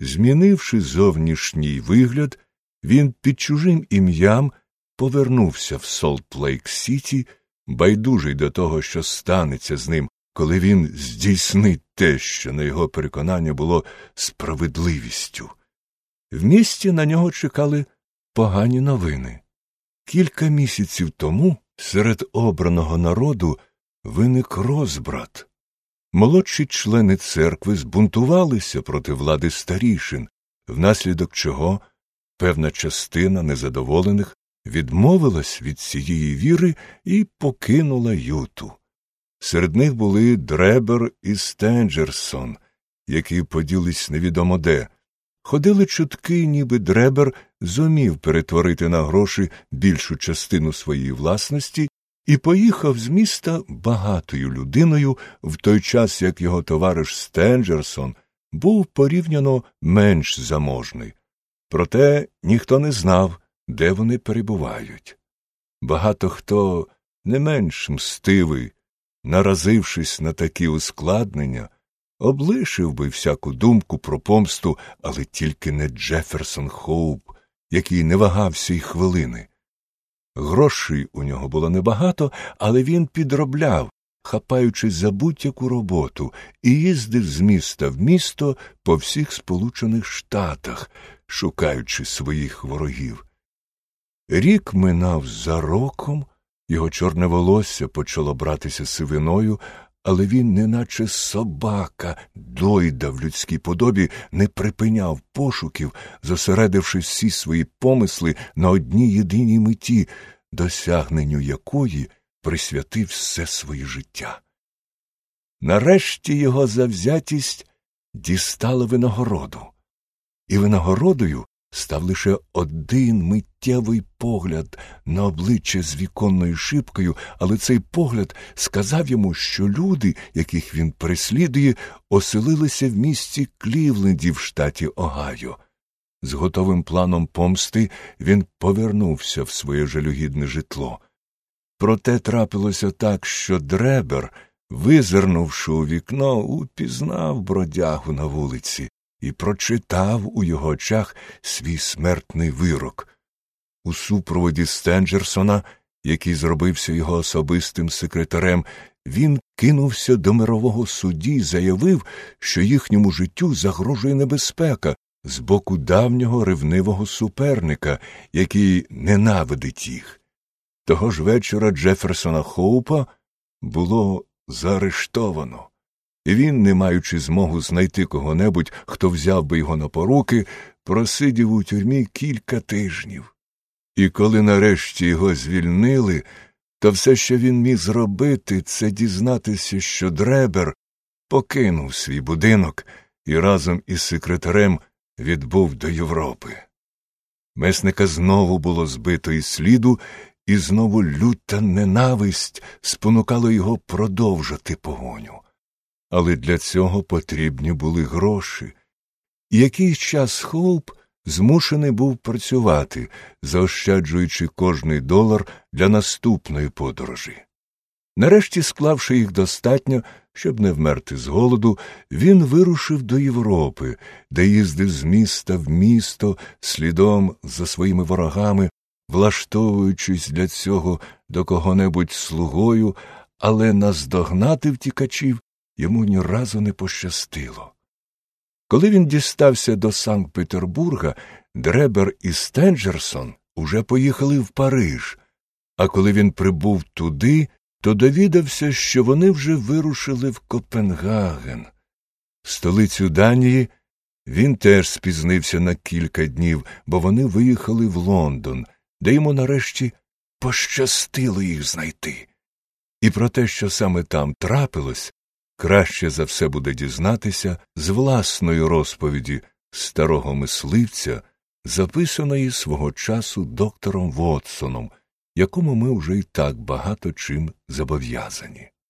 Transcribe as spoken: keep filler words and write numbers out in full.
Змінивши зовнішній вигляд, він під чужим ім'ям повернувся в Солт-Лейк-Сіті, байдужий до того, що станеться з ним, коли він здійснить те, що, на його переконання, було справедливістю. В місті на нього чекали погані новини. Кілька місяців тому серед обраного народу виник розбрат. Молодші члени церкви збунтувалися проти влади старішин, внаслідок чого певна частина незадоволених відмовилась від цієї віри і покинула Юту. Серед них були Дребер і Стенджерсон, які поділись невідомо де. Ходили чутки, ніби Дребер зумів перетворити на гроші більшу частину своєї власності і поїхав з міста багатою людиною, в той час як його товариш Стенджерсон був порівняно менш заможний. Проте ніхто не знав, де вони перебувають. Багато хто, не менш мстивий, наразившись на такі ускладнення, облишив би всяку думку про помсту, але тільки не Джеферсон Хоуп, який не вагався й хвилини. Грошей у нього було небагато, але він підробляв, хапаючись за будь-яку роботу, і їздив з міста в місто по всіх Сполучених Штатах, шукаючи своїх ворогів. Рік минав за роком, його чорне волосся почало братися сивиною, але він, неначе собака, дойда в людській подобі, не припиняв пошуків, зосередивши всі свої помисли на одній єдиній меті, досягненню якої присвятив все своє життя. Нарешті його завзятість дістала винагороду. І винагородою став лише один миттєвий погляд на обличчя з віконною шибкою, але цей погляд сказав йому, що люди, яких він переслідує, оселилися в місті Клівленді в штаті Огайо. З готовим планом помсти він повернувся в своє жалюгідне житло. Проте трапилося так, що Дребер, визирнувши у вікно, упізнав бродягу на вулиці і прочитав у його очах свій смертний вирок. У супроводі Стенджерсона, який зробився його особистим секретарем, він кинувся до мирового судді і заявив, що їхньому життю загрожує небезпека з боку давнього ревнивого суперника, який ненавидить їх. Того ж вечора Джеферсона Хоупа було заарештовано. І він, не маючи змогу знайти кого-небудь, хто взяв би його на поруки, просидів у тюрмі кілька тижнів. І коли нарешті його звільнили, то все, що він міг зробити, це дізнатися, що Дребер покинув свій будинок і разом із секретарем відбув до Європи. Месника знову було збито із сліду, і знову люта ненависть спонукала його продовжити погоню. Але для цього потрібні були гроші. І якийсь час Хоуп змушений був працювати, заощаджуючи кожний долар для наступної подорожі. Нарешті, склавши їх достатньо, щоб не вмерти з голоду, він вирушив до Європи, де їздив з міста в місто слідом за своїми ворогами, влаштовуючись для цього до кого-небудь слугою, але наздогнати втікачів йому ні разу не пощастило. Коли він дістався до Санкт-Петербурга, Дребер і Стенджерсон уже поїхали в Париж, а коли він прибув туди, то довідався, що вони вже вирушили в Копенгаген. Столицю Данії він теж спізнився на кілька днів, бо вони виїхали в Лондон, де йому нарешті пощастило їх знайти. І про те, що саме там трапилось, краще за все буде дізнатися з власної розповіді старого мисливця, записаної свого часу доктором Вотсоном, якому ми вже й так багато чим зобов'язані.